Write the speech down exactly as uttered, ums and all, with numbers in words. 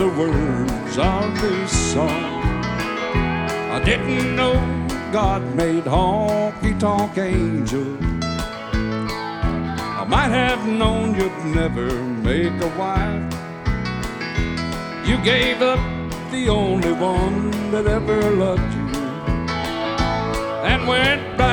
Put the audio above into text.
the words of this song. I didn't know God made honky-tonk angels. I might have known you'd never make a wife. You gave up the only one that ever loved you and went back